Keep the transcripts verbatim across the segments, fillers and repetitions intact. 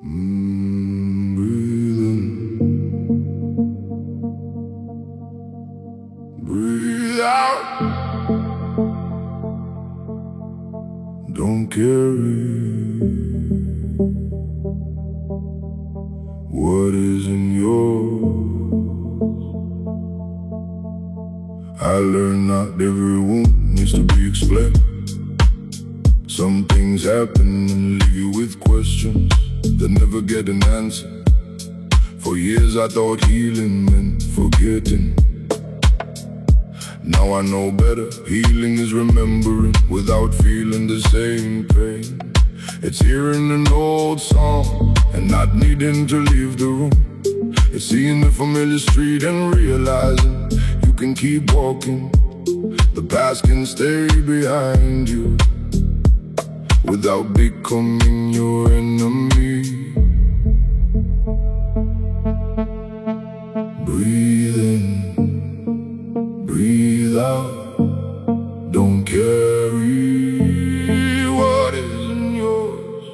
Mm, breathe in, breathe out. Don't carry what isn't yours. I learned not every wound needs to be explained. Some things happen and leave you with questions that never get an answer. For years I thought healing meant forgetting. Now I know better. Healing is remembering without feeling the same pain. It's hearing an old song and not needing to leave the room. It's seeing the familiar street and realizing you can keep walking. The past can stay behind you without becoming your enemy. Breathe in, breathe out. Don't carry what isn't yours.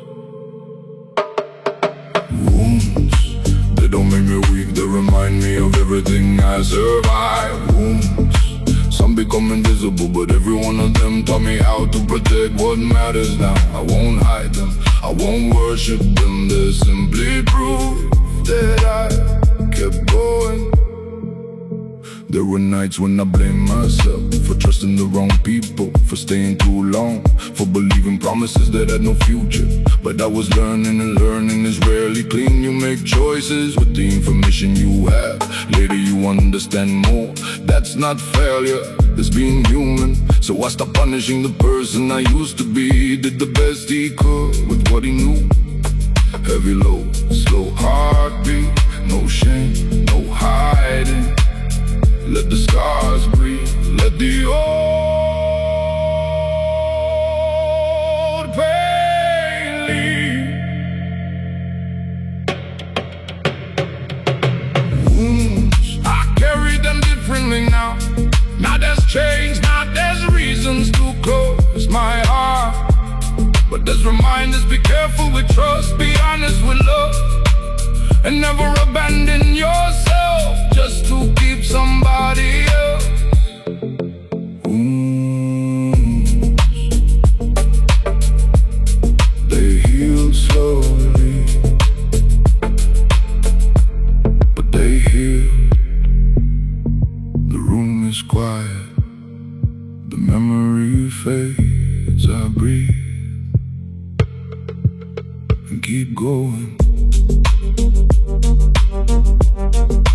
Wounds, they don't make me weak, they remind me of everything I survived. Wounds, some become invisible, but every one of them taught me how to protect what matters now. I won't hide them, I won't worship them. They're simply proof that I kept going. There were nights when I blamed myself for trusting the wrong people, for staying too long, for believing promises that had no future. But I was learning, and learning is rarely clean. You make choices with the information you have. Later you understand more. That's not failure, that's being human. So I stopped punishing the person I used to be. He did the best he could with what he knew. Heavy load, slow heartbeat, no shame, no hiding. Let the scars breathe, let the old pain leave. Wounds, I carry them differently now. Now there's change, now there's reasons to close my heart. But there's reminders, be careful with trust, be honest with love, and never abandon yourself just to keep somebody else. Wounds, they heal slowly, but they heal. The room is quiet, the memory fades. I breathe and keep going.